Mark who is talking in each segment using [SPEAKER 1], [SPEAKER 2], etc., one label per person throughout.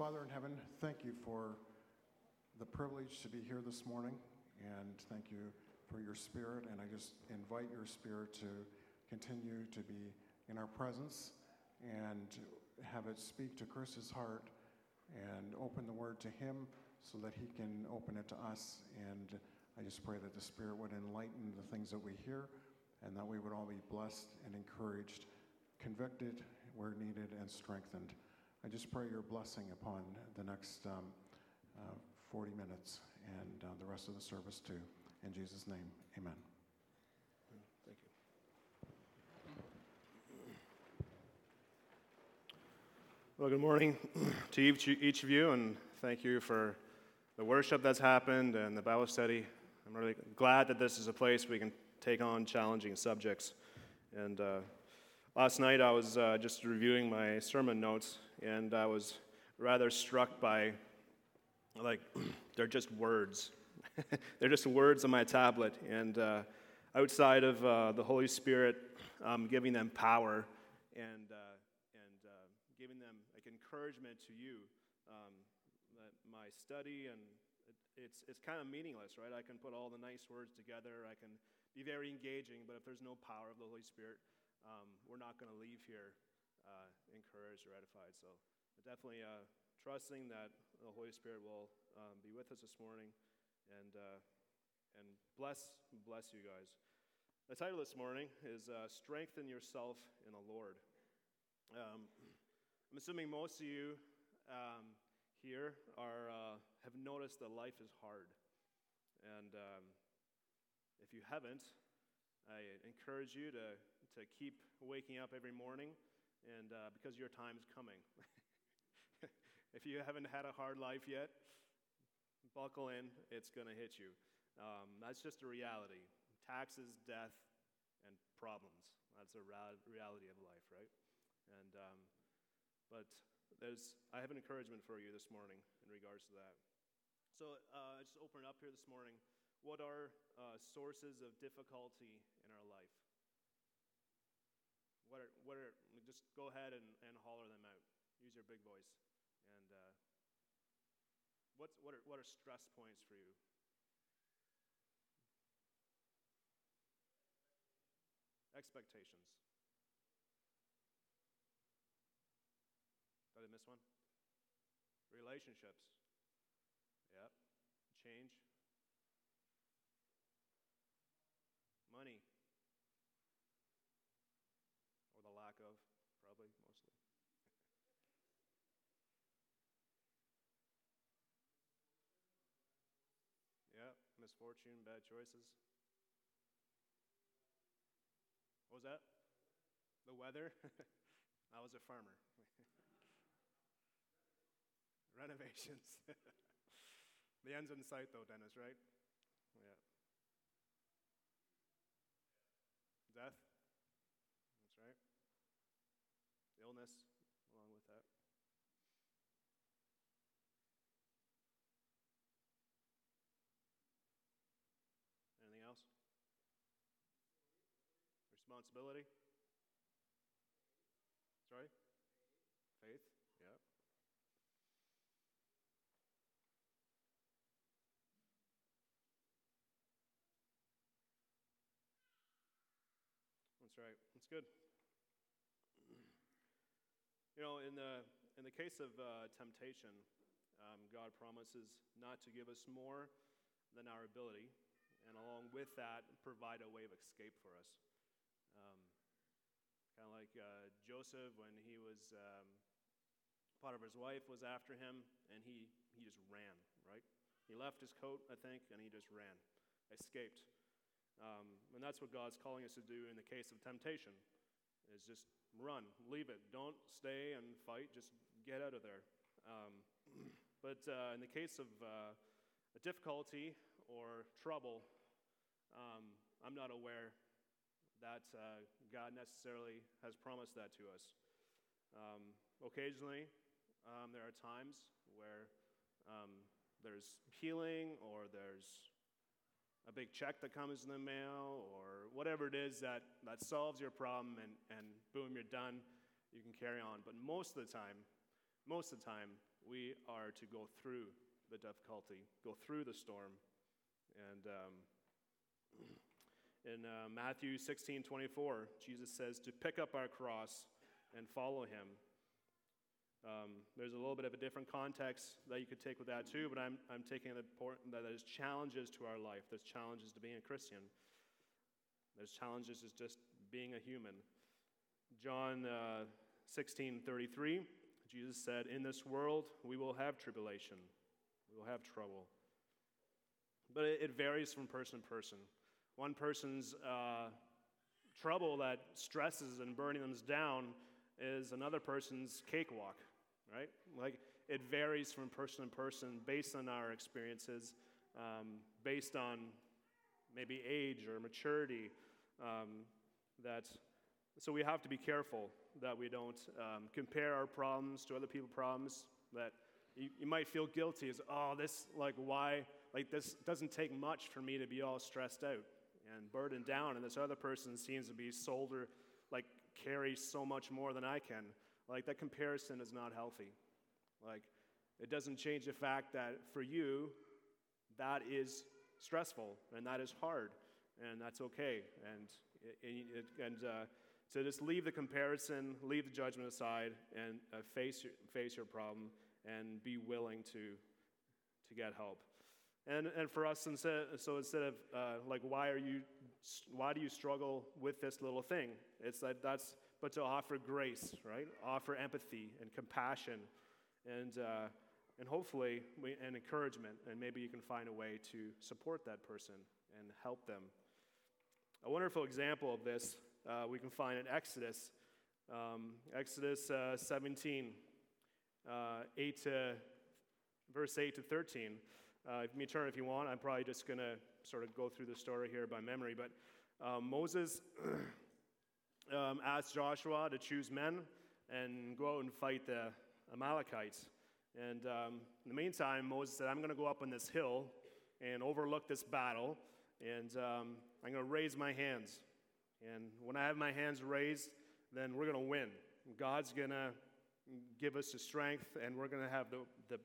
[SPEAKER 1] Father in heaven, thank you for the privilege to be here this morning, and thank you for your Spirit, and I just invite your Spirit to continue to be in our presence and have it speak to Chris's heart and open the word to him so that he can open it to us. And I just pray that the Spirit would enlighten the things that we hear and that we would all be blessed and encouraged, convicted where needed, and strengthened. I just pray your blessing upon the next 40 minutes and the rest of the service too. In Jesus' name, amen.
[SPEAKER 2] Thank you. Well, good morning to each of you, and thank you for the worship that's happened and the Bible study. I'm really glad that this is a place we can take on challenging subjects. And last night I was just reviewing my sermon notes, and I was rather struck by, they're just words. They're just words on my tablet, and outside of the Holy Spirit giving them power and giving them encouragement to you, that my study, and it's kind of meaningless, right? I can put all the nice words together, I can be very engaging, but if there's no power of the Holy Spirit, we're not going to leave here encouraged or edified. So definitely trusting that the Holy Spirit will be with us this morning and bless you guys. The title this morning is Strengthen Yourself in the Lord. I'm assuming most of you here have noticed that life is hard. And if you haven't, I encourage you to keep waking up every morning, and because your time's coming. If you haven't had a hard life yet, buckle in, it's going to hit you. That's just a reality. Taxes, death, and problems. That's a reality of life, right? And but I have an encouragement for you this morning in regards to that. So I just open it up here this morning. What are sources of difficulty in our life? What are just go ahead and holler them out. Use your big voice. And what are stress points for you? Expectations. Did I miss one? Relationships. Yep. Change. Money. Or the lack of, probably, mostly. Yep. Misfortune, bad choices. What was that? The weather? I was a farmer. Renovations. The end's in sight, though, Dennis, right? Yeah. Death. That's right. Illness, along with that. Anything else? Responsibility. Sorry? Faith. Yeah. That's right. That's good. You know, in the case of temptation, God promises not to give us more than our ability, and along with that, provide a way of escape for us. Kind of like Joseph when he was Potiphar's wife was after him, and he just ran, right? He left his coat, I think, and he just ran, escaped. And that's what God's calling us to do in the case of temptation, is just run, leave it. Don't stay and fight, just get out of there. But in the case of a difficulty or trouble, I'm not aware that God necessarily has promised that to us. Occasionally, there are times where there's healing, or there's a big check that comes in the mail, or whatever it is that solves your problem, and boom, you're done. You can carry on. But most of the time, we are to go through the difficulty, go through the storm. And in Matthew 16:24, Jesus says to pick up our cross and follow him. There's a little bit of a different context that you could take with that too, but I'm taking the point that there's challenges to our life. There's challenges to being a Christian. There's challenges as just being a human. John 16:33, Jesus said, "In this world we will have tribulation, we will have trouble." But it varies from person to person. One person's trouble that stresses and burning them down is another person's cakewalk, right? Like, it varies from person to person based on our experiences, based on maybe age or maturity. So we have to be careful that we don't compare our problems to other people's problems, that you might feel guilty as, why, this doesn't take much for me to be all stressed out and burdened down, and this other person seems to be carry so much more than I can. That comparison is not healthy. It doesn't change the fact that for you, that is stressful, and that is hard, and that's okay. So just leave the comparison, leave the judgment aside, and face your problem, and be willing to get help. And for us, instead of why do you struggle with this little thing? It's but to offer grace, right? Offer empathy and compassion, and hopefully and encouragement, and maybe you can find a way to support that person and help them. A wonderful example of this we can find in Exodus 17, verse 8 to 13. You can turn if you want. I'm probably just going to sort of go through the story here by memory. But Moses asked Joshua to choose men and go out and fight the Amalekites. And in the meantime, Moses said, I'm going to go up on this hill and overlook this battle, and I'm going to raise my hands. And when I have my hands raised, then we're going to win. God's going to give us the strength, and we're going to have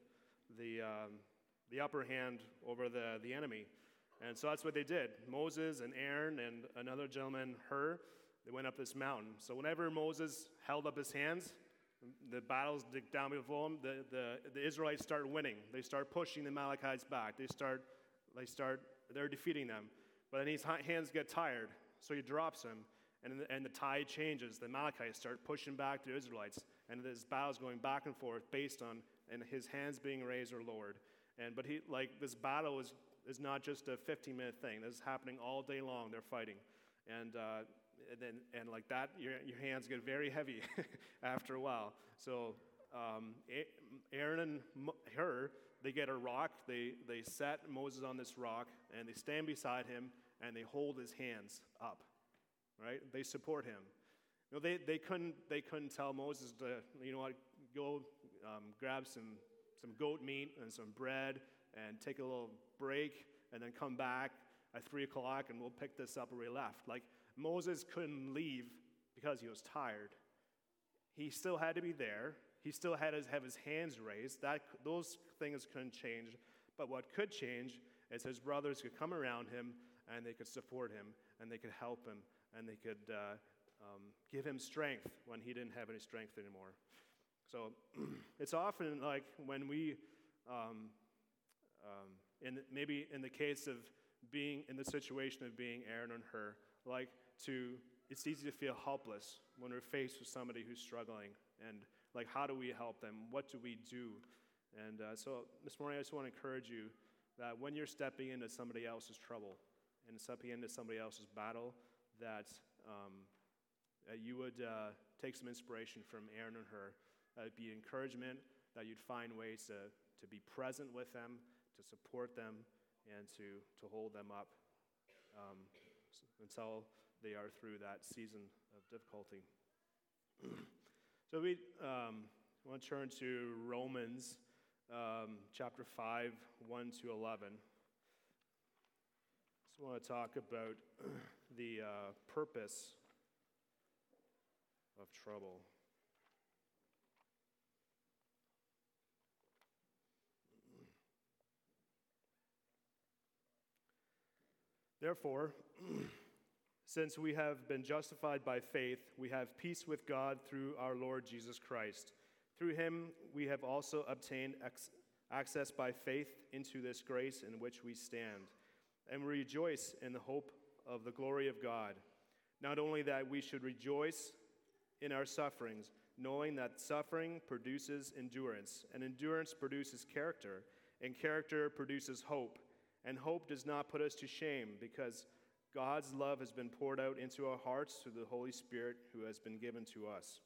[SPEAKER 2] the upper hand over the enemy. And so that's what they did. Moses and Aaron and another gentleman, Hur, they went up this mountain. So whenever Moses held up his hands, the battles down before him, the Israelites start winning. They start pushing the Amalekites back. They're defeating them. But then his hands get tired, so he drops them, and the tide changes. The Amalekites start pushing back the Israelites, and this battle's going back and forth based on and his hands being raised or lowered. But this battle is not just a 15-minute thing. This is happening all day long. They're fighting, and like that, your hands get very heavy after a while. So Aaron and Hur, they get a rock. They set Moses on this rock, and they stand beside him, and they hold his hands up. Right? They support him. They couldn't tell Moses to, go grab some goat meat and some bread and take a little break and then come back at 3 o'clock and we'll pick this up where we left. Moses couldn't leave because he was tired. He still had to be there. He still had to have his hands raised. Those things couldn't change. But what could change is his brothers could come around him and they could support him and they could help him and they could give him strength when he didn't have any strength anymore. So it's often like when we, maybe in the case of being in the situation of being Aaron and Hur, it's easy to feel helpless when we're faced with somebody who's struggling. And how do we help them? What do we do? And so this morning I just want to encourage you that when you're stepping into somebody else's trouble and stepping into somebody else's battle, that you would take some inspiration from Aaron and Hur. That would be encouragement, that you'd find ways to be present with them, to support them, and to hold them up until they are through that season of difficulty. So we want to turn to Romans chapter 5, 1 to 11. Just want to talk about the purpose of trouble. Therefore, since we have been justified by faith, we have peace with God through our Lord Jesus Christ. Through him we have also obtained access by faith into this grace in which we stand, and we rejoice in the hope of the glory of God. Not only that we should rejoice in our sufferings, knowing that suffering produces endurance, and endurance produces character, and character produces hope. And hope does not put us to shame, because God's love has been poured out into our hearts through the Holy Spirit who has been given to us.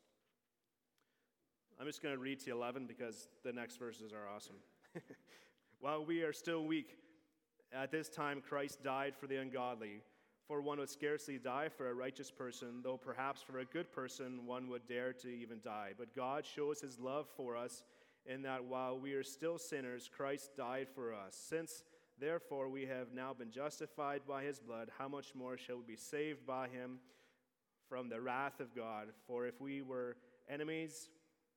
[SPEAKER 2] I'm just going to read to 11 because the next verses are awesome. While we are still weak, at this time Christ died for the ungodly. For one would scarcely die for a righteous person, though perhaps for a good person one would dare to even die. But God shows his love for us in that while we are still sinners, Christ died for us. Since, therefore, we have now been justified by his blood, how much more shall we be saved by him from the wrath of God? For while we were enemies,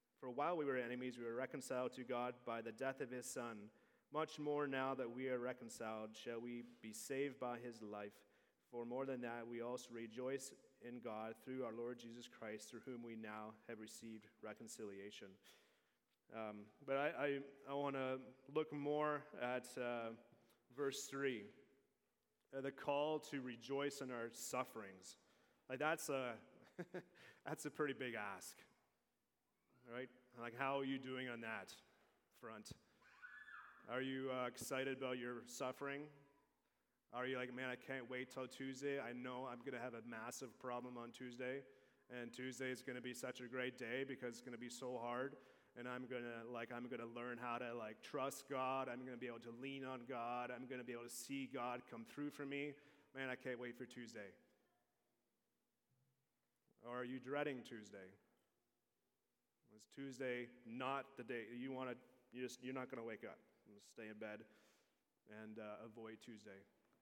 [SPEAKER 2] we were reconciled to God by the death of his Son. Much more now that we are reconciled, shall we be saved by his life. For more than that, we also rejoice in God through our Lord Jesus Christ, through whom we now have received reconciliation. But I want to look more at verse 3, the call to rejoice in our sufferings. Like that's a pretty big ask, right? Like, how are you doing on that front? Are you excited about your suffering? Are you like, man, I can't wait till Tuesday. I know I'm going to have a massive problem on Tuesday, and Tuesday is going to be such a great day because it's going to be so hard, and I'm going to learn how to trust God. I'm going to be able to lean on God. I'm going to be able to see God come through for me. Man, I can't wait for Tuesday. Or are you dreading Tuesday? Was Tuesday not the day you're not going to wake up? You stay in bed and avoid Tuesday.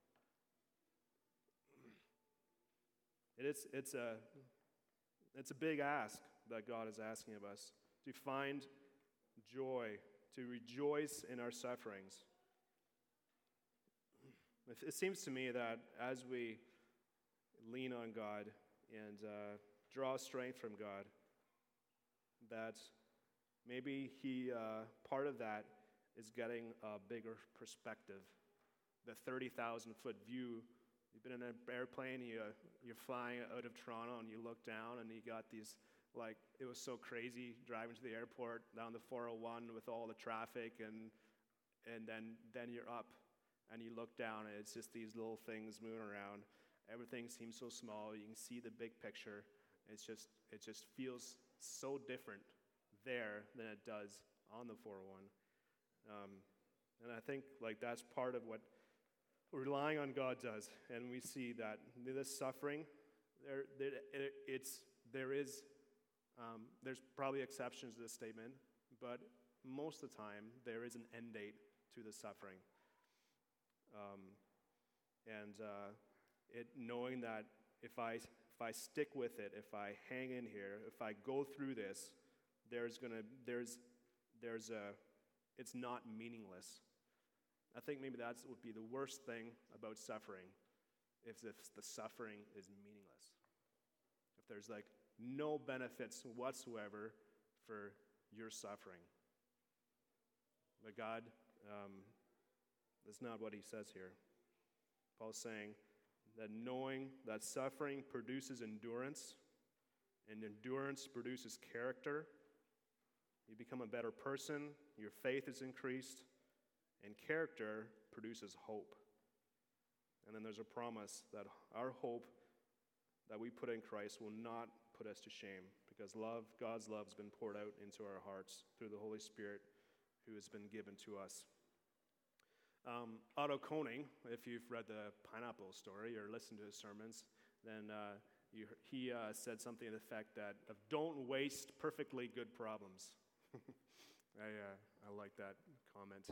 [SPEAKER 2] It's a big ask that God is asking of us, to find joy, to rejoice in our sufferings. It seems to me that as we lean on God and draw strength from God, that maybe part of that is getting a bigger perspective, the 30,000-foot view. You've been in an airplane, you're flying out of Toronto, and you look down, and you got these, it was so crazy driving to the airport down the 401 with all the traffic, and then you're up, and you look down, and it's just these little things moving around. Everything seems so small. You can see the big picture. It just feels so different there than it does on the 401. And I think that's part of what relying on God does, and we see that this suffering, there's probably exceptions to this statement, but most of the time there is an end date to the suffering, knowing that if I stick with it, if I hang in here, if I go through this, it's not meaningless. I think maybe that would be the worst thing about suffering, if the suffering is meaningless. If there's no benefits whatsoever for your suffering. But God, that's not what he says here. Paul's saying that knowing that suffering produces endurance, and endurance produces character, you become a better person, your faith is increased, and character produces hope. And then there's a promise that our hope that we put in Christ will not put us to shame, because God's love has been poured out into our hearts through the Holy Spirit who has been given to us. Otto Koning, if you've read the Pineapple Story or listened to his sermons, then he said something to the effect that don't waste perfectly good problems. I like that comment.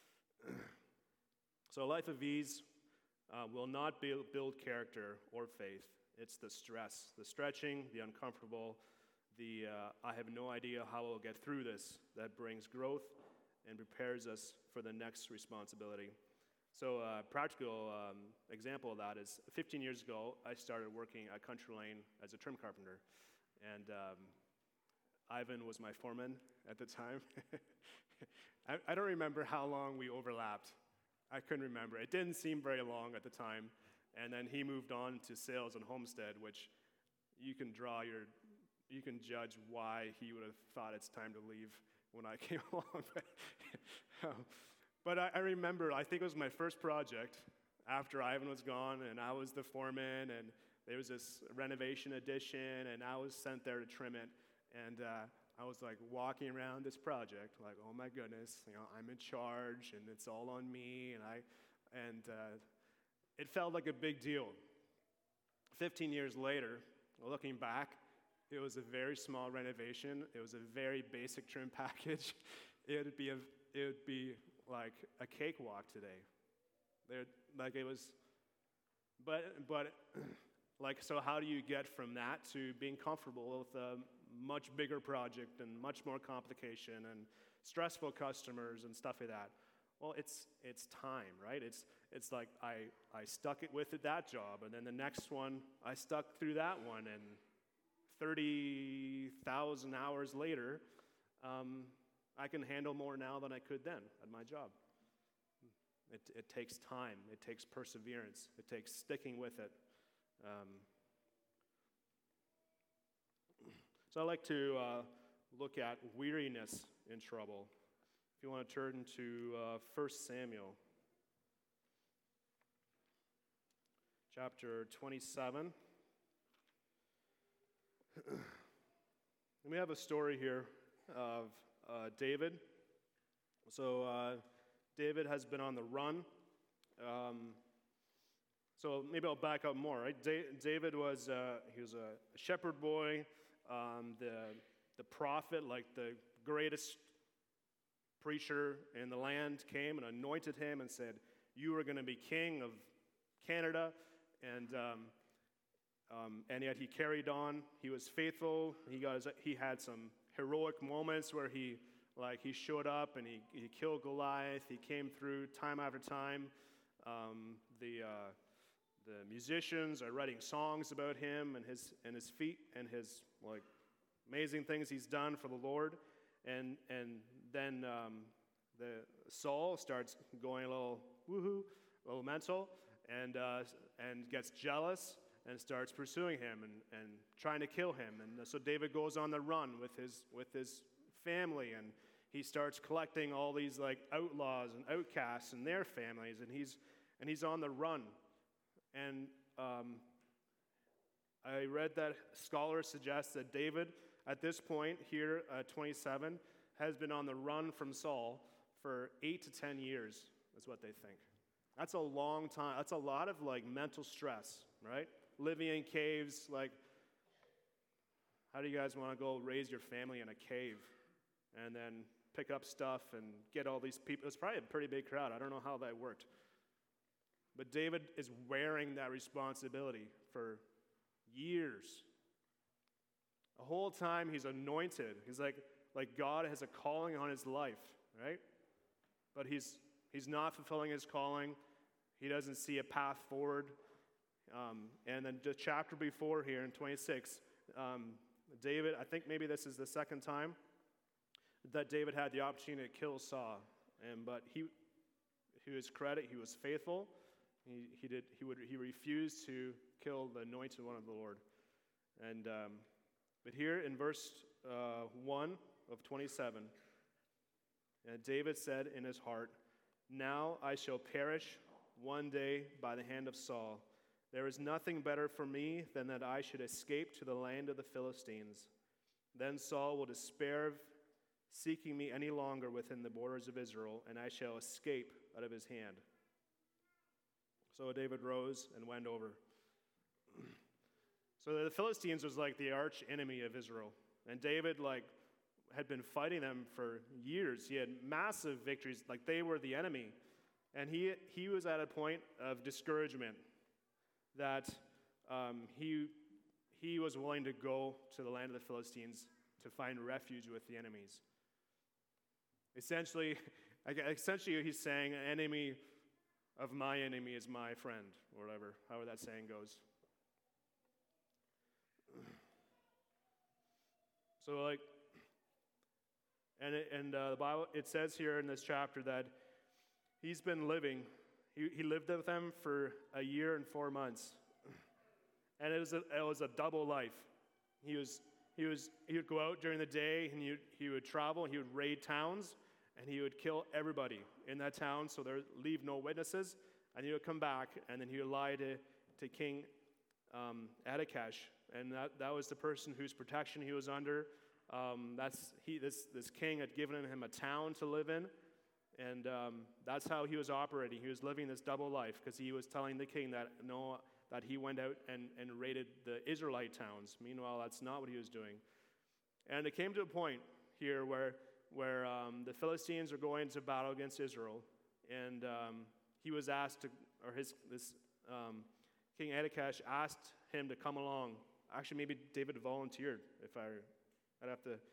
[SPEAKER 2] So a life of ease will not build character or faith. It's the stress, the stretching, the uncomfortable, I have no idea how I'll get through this, that brings growth and prepares us for the next responsibility. So a practical example of that is 15 years ago, I started working at Country Lane as a trim carpenter. And Ivan was my foreman at the time. I don't remember how long we overlapped. I couldn't remember. It didn't seem very long at the time. And then he moved on to sales and Homestead, which you can judge why he would have thought it's time to leave when I came along. But I remember, I think it was my first project after Ivan was gone, and I was the foreman, and there was this renovation addition, and I was sent there to trim it. And I was like walking around this project, like, oh my goodness, I'm in charge, and it's all on me, and it felt like a big deal. 15 years later, looking back, it was a very small renovation. It was a very basic trim package. It would be like a cakewalk today. So how do you get from that to being comfortable with a much bigger project and much more complication and stressful customers and stuff like that? Well, it's time, right? It's like I stuck it with that job, and then the next one, I stuck through that one, and 30,000 hours later, I can handle more now than I could then at my job. It takes time. It takes perseverance. It takes sticking with it. So I like to look at weariness in trouble. If you want to turn to 1 Samuel, chapter 27. And we have a story here of David. So David has been on the run. So maybe I'll back up more. Right? David was a shepherd boy, the prophet, like the greatest preacher in the land, came and anointed him and said, "You are going to be king of Canada." And yet he carried on. He was faithful. He had some heroic moments where he showed up and he killed Goliath. He came through time after time. The musicians are writing songs about him and his feat and his amazing things he's done for the Lord. And then the Saul starts going a little woohoo, a little mental, and gets jealous and starts pursuing him and trying to kill him. And so David goes on the run with his family, and he starts collecting all these outlaws and outcasts and their families, and he's on the run. And I read that scholars suggest that David, at this point here at 27, has been on the run from Saul for 8 to 10 years, is what they think. That's a long time. That's a lot of mental stress, right? Living in caves, how do you guys want to go raise your family in a cave and then pick up stuff and get all these people? It's probably a pretty big crowd. I don't know how that worked. But David is wearing that responsibility for years. The whole time he's anointed. He's like God has a calling on his life, right? But he's not fulfilling his calling. He doesn't see a path forward. And then the chapter before here in 26, David, I think maybe this is the second time that David had the opportunity to kill Saul. But to his credit, he was faithful. He refused to kill the anointed one of the Lord. But here in verse 1 of 27, David said in his heart, "Now I shall perish one day by the hand of Saul. There is nothing better for me than that I should escape to the land of the Philistines. Then Saul will despair of seeking me any longer within the borders of Israel, and I shall escape out of his hand." So David rose and went over. So the Philistines was the arch enemy of Israel. And David had been fighting them for years. He had massive victories. They were the enemy. And he was at a point of discouragement that he was willing to go to the land of the Philistines to find refuge with the enemies. Essentially he's saying an enemy of my enemy is my friend, or whatever, however that saying goes. So, like, and the Bible, it says here in this chapter that he's been living, he lived with them for a year and 4 months. And it was a double life. He would go out during the day, and he would travel, and he would raid towns, and he would kill everybody in that town, so there leave no witnesses. And he would come back, and then he would lie to King Attakesh, and that was the person whose protection he was under. This king had given him a town to live in, and that's how he was operating. He was living this double life because he was telling the king that he went out and raided the Israelite towns. Meanwhile, that's not what he was doing. And it came to a point here where the Philistines are going to battle against Israel, and he was asked to, or King Attakesh asked him to come along. Actually, maybe David volunteered. I'd have to.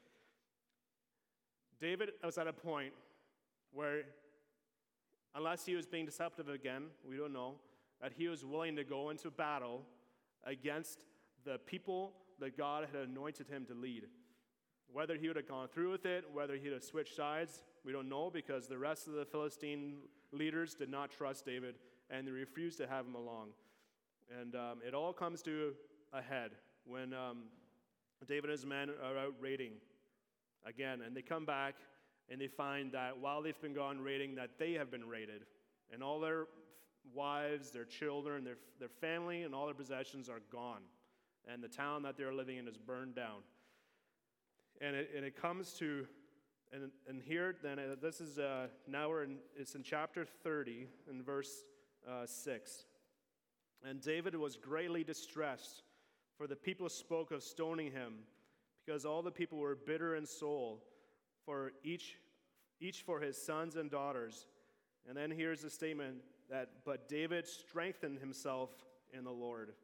[SPEAKER 2] David was at a point where, unless he was being deceptive again, we don't know, that he was willing to go into battle against the people that God had anointed him to lead. Whether he would have gone through with it, whether he would have switched sides, we don't know, because the rest of the Philistine leaders did not trust David, and they refused to have him along. And it all comes to a head when David and his men are out raiding again, and they come back, and they find that while they've been gone raiding, that they have been raided, and all their wives, their children, their family, and all their possessions are gone, and the town that they're living in is burned down. And it comes to, and here then this is now it's in chapter 30 in verse 6. And David was greatly distressed, for the people spoke of stoning him, because all the people were bitter in soul, for each for his sons and daughters. And then here's a statement that, but David strengthened himself in the Lord.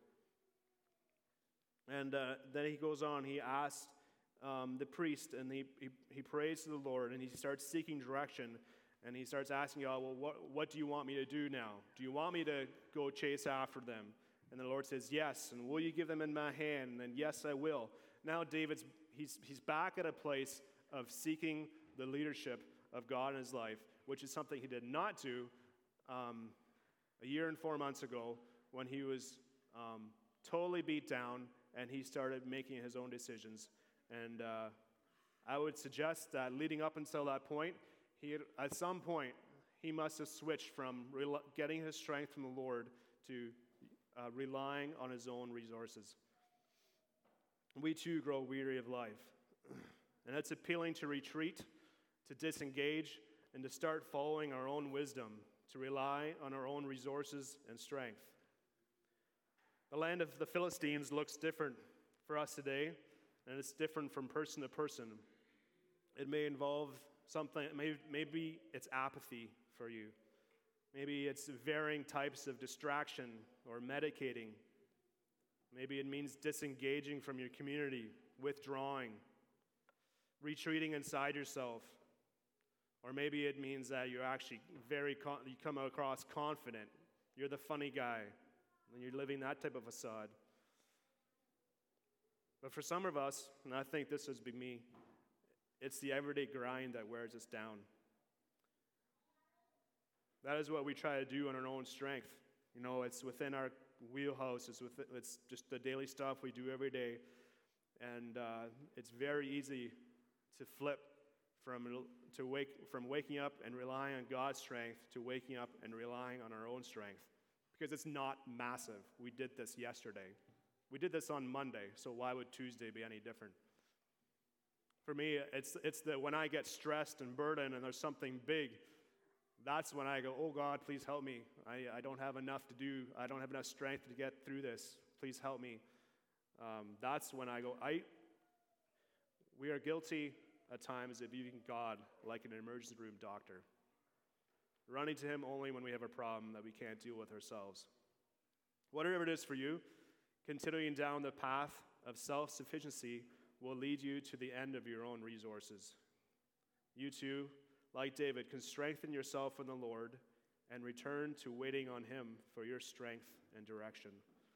[SPEAKER 2] And then he goes on, he asked the priest, and he prays to the Lord, and he starts seeking direction, and he starts asking God, well, what do you want me to do now? Do you want me to go chase after them? And the Lord says, yes. And will you give them in my hand? And then, yes, I will. Now he's back at a place of seeking the leadership of God in his life, which is something he did not do a year and 4 months ago when he was totally beat down and he started making his own decisions. And I would suggest that leading up until that point, at some point, he must have switched from getting his strength from the Lord to relying on his own resources. We too grow weary of life. And it's appealing to retreat, to disengage, and to start following our own wisdom, to rely on our own resources and strength. The land of the Philistines looks different for us today, and it's different from person to person. It may involve something, maybe it's apathy for you. Maybe it's varying types of distraction or medicating. Maybe it means disengaging from your community, withdrawing, retreating inside yourself. Or maybe it means that you're actually you come across confident. You're the funny guy, and you're living that type of facade. But for some of us, and I think this would be me, it's the everyday grind that wears us down. That is what we try to do on our own strength. You know, it's within our wheelhouse. It's just the daily stuff we do every day. And it's very easy to flip from waking up and relying on God's strength to waking up and relying on our own strength. Because it's not massive. We did this yesterday. We did this on Monday, so why would Tuesday be any different? For me, it's that when I get stressed and burdened and there's something big, that's when I go, oh God, please help me. I don't have enough to do. I don't have enough strength to get through this. Please help me. That's when I go, we are guilty at times of viewing God like an emergency room doctor, running to him only when we have a problem that we can't deal with ourselves. Whatever it is for you, continuing down the path of self-sufficiency will lead you to the end of your own resources. You too, like David, can strengthen yourself in the Lord and return to waiting on him for your strength and direction.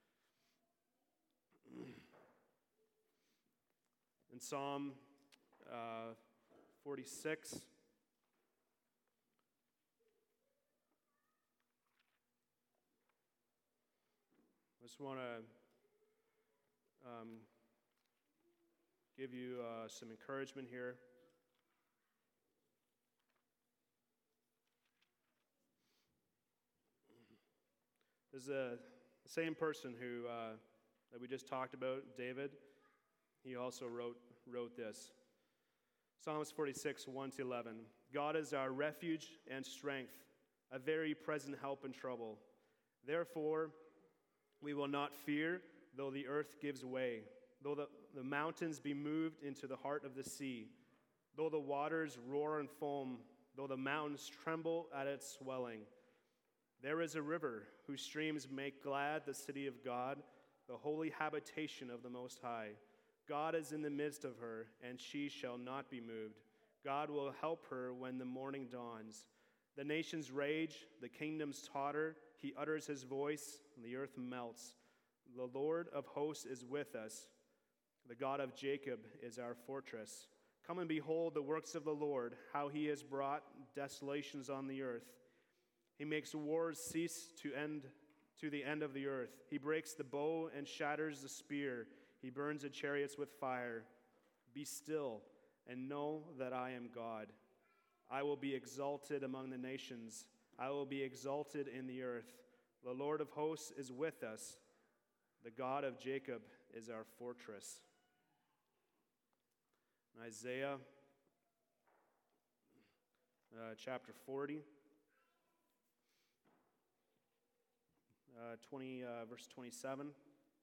[SPEAKER 2] In Psalm 46, I just want to give you some encouragement here. This is the same person who that we just talked about, David. He also wrote this. Psalms 46, 1-11. God is our refuge and strength, a very present help in trouble. Therefore, we will not fear, though the earth gives way, though the mountains be moved into the heart of the sea, though the waters roar and foam, though the mountains tremble at its swelling. There is a river whose streams make glad the city of God, the holy habitation of the Most High. God is in the midst of her, and she shall not be moved. God will help her when the morning dawns. The nations rage, the kingdoms totter. He utters his voice, and the earth melts. The Lord of hosts is with us. The God of Jacob is our fortress. Come and behold the works of the Lord, how he has brought desolations on the earth. He makes wars cease to the end of the earth. He breaks the bow and shatters the spear. He burns the chariots with fire. Be still and know that I am God. I will be exalted among the nations. I will be exalted in the earth. The Lord of hosts is with us. The God of Jacob is our fortress. In Isaiah chapter 40, verse 27.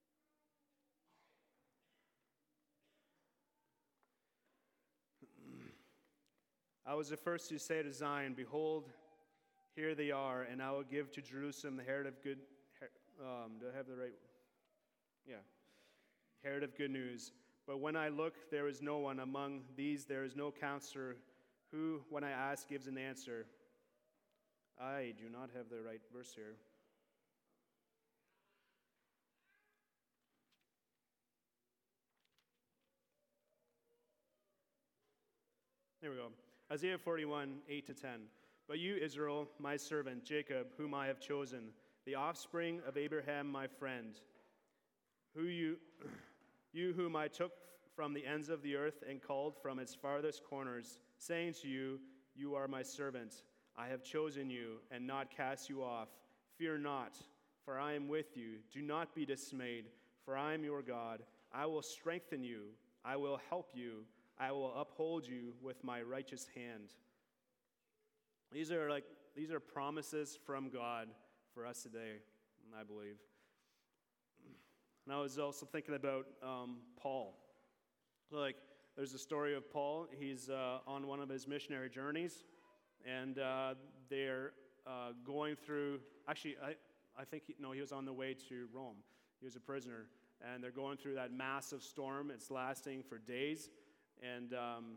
[SPEAKER 2] I was the first to say to Zion, behold, here they are, and I will give to Jerusalem the heritage of good. Do I have the right? Yeah, heritage of good news. But when I look, there is no one among these. There is no counselor who, when I ask, gives an answer. I do not have the right verse here. There we go. Isaiah 41, 8-10. But you, Israel, my servant, Jacob, whom I have chosen, the offspring of Abraham, my friend, you whom I took from the ends of the earth and called from its farthest corners, saying to you, you are my servant. I have chosen you and not cast you off. Fear not, for I am with you. Do not be dismayed, for I am your God. I will strengthen you. I will help you. I will uphold you with my righteous hand. These are promises from God for us today, I believe. And I was also thinking about Paul. There's a story of Paul. He's on one of his missionary journeys, and they're going through. Actually, I think he was on the way to Rome. He was a prisoner, and they're going through that massive storm. It's lasting for days. And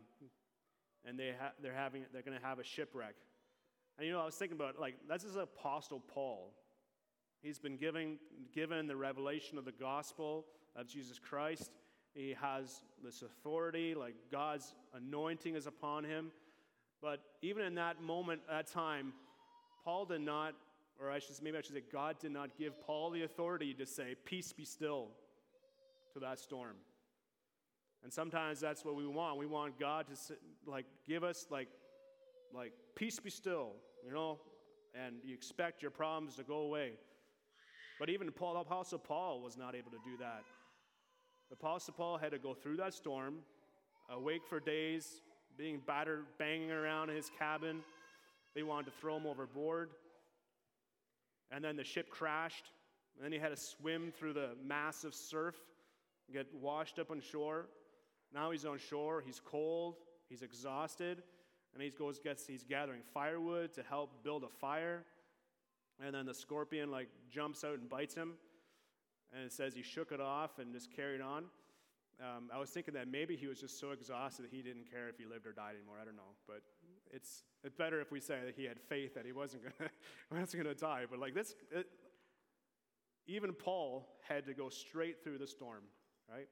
[SPEAKER 2] they're going to have a shipwreck. And I was thinking about this is Apostle Paul. He's been given the revelation of the gospel of Jesus Christ. He has this authority, God's anointing is upon him. But even in that moment, that time, Paul did not, or I should say, God did not give Paul the authority to say, "Peace, be still," to that storm. And sometimes that's what we want. We want God to give us peace, be still, and you expect your problems to go away. But even Apostle Paul was not able to do that. Apostle Paul had to go through that storm, awake for days, being battered, banging around in his cabin. They wanted to throw him overboard. And then the ship crashed. And then he had to swim through the massive surf, get washed up on shore. Now he's on shore, he's cold, he's exhausted, and he's gathering firewood to help build a fire. And then the scorpion jumps out and bites him. And it says he shook it off and just carried on. I was thinking that maybe he was just so exhausted that he didn't care if he lived or died anymore. I don't know. But it's better if we say that he had faith that he wasn't going to die. But like this, even Paul had to go straight through the storm, right?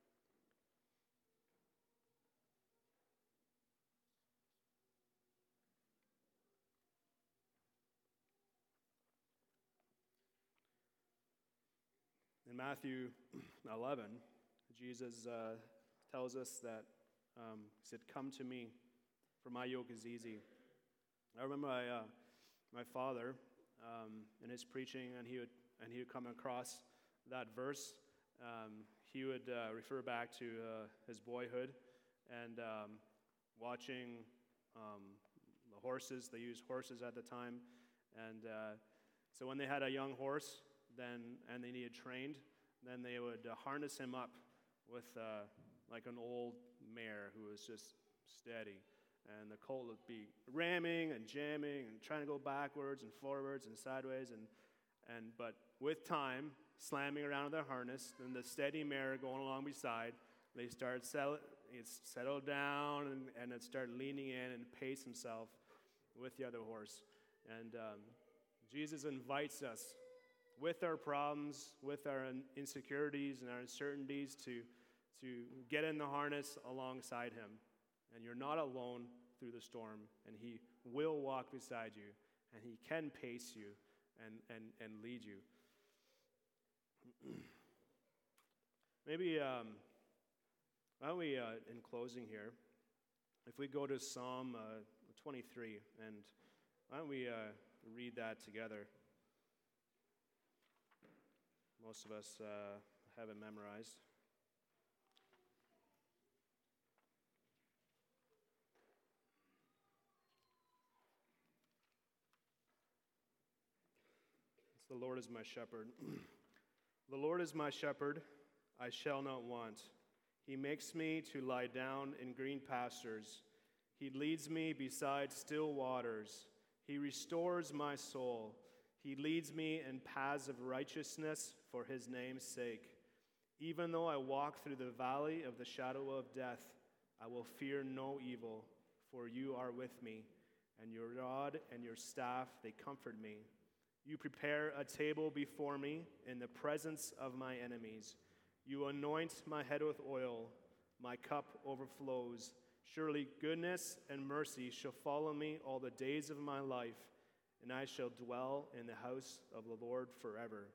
[SPEAKER 2] In Matthew 11, Jesus tells us that he said, "Come to me, for my yoke is easy." I remember my father in his preaching, and he would come across that verse. He would refer back to his boyhood and watching the horses. They used horses at the time, and so when they had a young horse, and they needed trained, then they would harness him up with like an old mare who was just steady. And the colt would be ramming and jamming and trying to go backwards and forwards and sideways. But with time, slamming around their harness, and the steady mare going along beside, they start settle down and it start leaning in and pace himself with the other horse. And Jesus invites us with our problems, with our insecurities and our uncertainties to get in the harness alongside him. And you're not alone through the storm, and he will walk beside you, and he can pace you and lead you. Maybe, why don't we, in closing here, if we go to Psalm 23, and why don't we read that together? Most of us have it memorized. It's "The Lord is my shepherd." The Lord is my shepherd, I shall not want. He makes me to lie down in green pastures. He leads me beside still waters. He restores my soul. He leads me in paths of righteousness for his name's sake. Even though I walk through the valley of the shadow of death, I will fear no evil, for you are with me, and your rod and your staff, they comfort me. You prepare a table before me in the presence of my enemies. You anoint my head with oil. My cup overflows. Surely goodness and mercy shall follow me all the days of my life, and I shall dwell in the house of the Lord forever.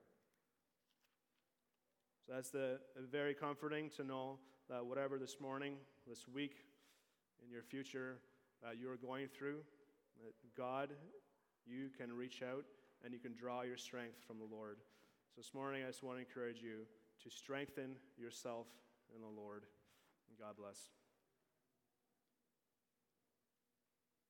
[SPEAKER 2] So that's very comforting to know that whatever this morning, this week, in your future you are going through, that God, you can reach out and you can draw your strength from the Lord. So this morning I just want to encourage you to strengthen yourself in the Lord. And God bless.